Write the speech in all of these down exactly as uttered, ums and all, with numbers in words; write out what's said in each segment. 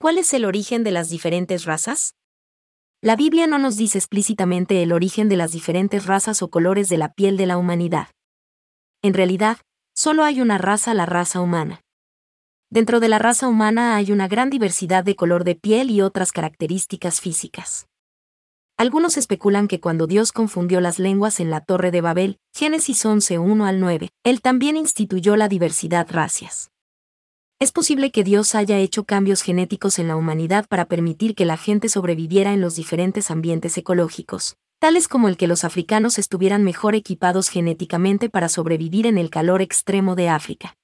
¿Cuál es el origen de las diferentes razas? La Biblia no nos dice explícitamente el origen de las diferentes razas o colores de la piel de la humanidad. En realidad, solo hay una raza, la raza humana. Dentro de la raza humana hay una gran diversidad de color de piel y otras características físicas. Algunos especulan que cuando Dios confundió las lenguas en la Torre de Babel, Génesis once, uno al nueve, Él también instituyó la diversidad racias. Es posible que Dios haya hecho cambios genéticos en la humanidad para permitir que la gente sobreviviera en los diferentes ambientes ecológicos, tales como el que los africanos estuvieran mejor equipados genéticamente para sobrevivir en el calor extremo de África.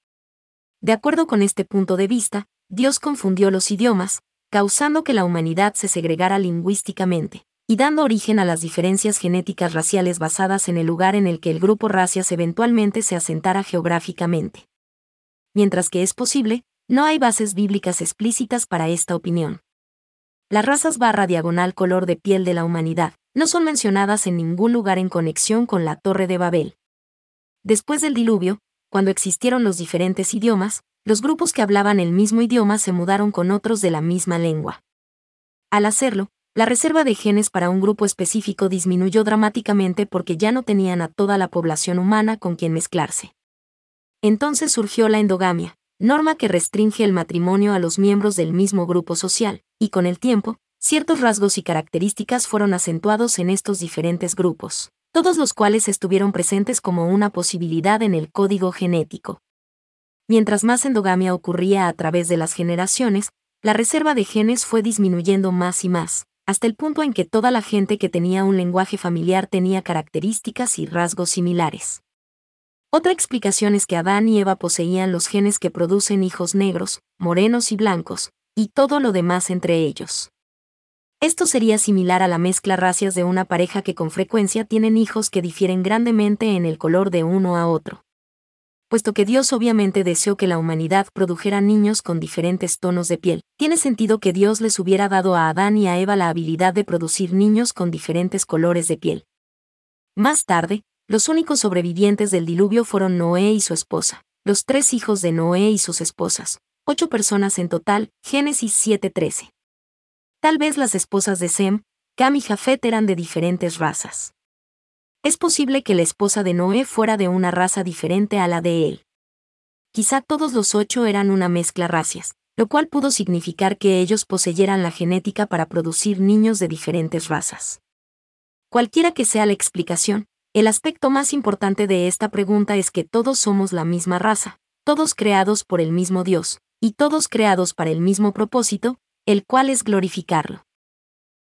De acuerdo con este punto de vista, Dios confundió los idiomas, causando que la humanidad se segregara lingüísticamente, y dando origen a las diferencias genéticas raciales basadas en el lugar en el que el grupo racias eventualmente se asentara geográficamente. Mientras que es posible, no hay bases bíblicas explícitas para esta opinión. Las razas barra diagonal color de piel de la humanidad no son mencionadas en ningún lugar en conexión con la Torre de Babel. Después del diluvio, cuando existieron los diferentes idiomas, los grupos que hablaban el mismo idioma se mudaron con otros de la misma lengua. Al hacerlo, la reserva de genes para un grupo específico disminuyó dramáticamente porque ya no tenían a toda la población humana con quien mezclarse. Entonces surgió la endogamia, norma que restringe el matrimonio a los miembros del mismo grupo social, y con el tiempo, ciertos rasgos y características fueron acentuados en estos diferentes grupos, todos los cuales estuvieron presentes como una posibilidad en el código genético. Mientras más endogamia ocurría a través de las generaciones, la reserva de genes fue disminuyendo más y más, hasta el punto en que toda la gente que tenía un lenguaje familiar tenía características y rasgos similares. Otra explicación es que Adán y Eva poseían los genes que producen hijos negros, morenos y blancos, y todo lo demás entre ellos. Esto sería similar a la mezcla racias de una pareja que con frecuencia tienen hijos que difieren grandemente en el color de uno a otro. Puesto que Dios obviamente deseó que la humanidad produjera niños con diferentes tonos de piel, tiene sentido que Dios les hubiera dado a Adán y a Eva la habilidad de producir niños con diferentes colores de piel. Más tarde, los únicos sobrevivientes del diluvio fueron Noé y su esposa, los tres hijos de Noé y sus esposas, ocho personas en total, Génesis siete trece. Tal vez las esposas de Sem, Cam y Jafet eran de diferentes razas. Es posible que la esposa de Noé fuera de una raza diferente a la de él. Quizá todos los ocho eran una mezcla racias, lo cual pudo significar que ellos poseyeran la genética para producir niños de diferentes razas. Cualquiera que sea la explicación, el aspecto más importante de esta pregunta es que todos somos la misma raza, todos creados por el mismo Dios, y todos creados para el mismo propósito, el cual es glorificarlo.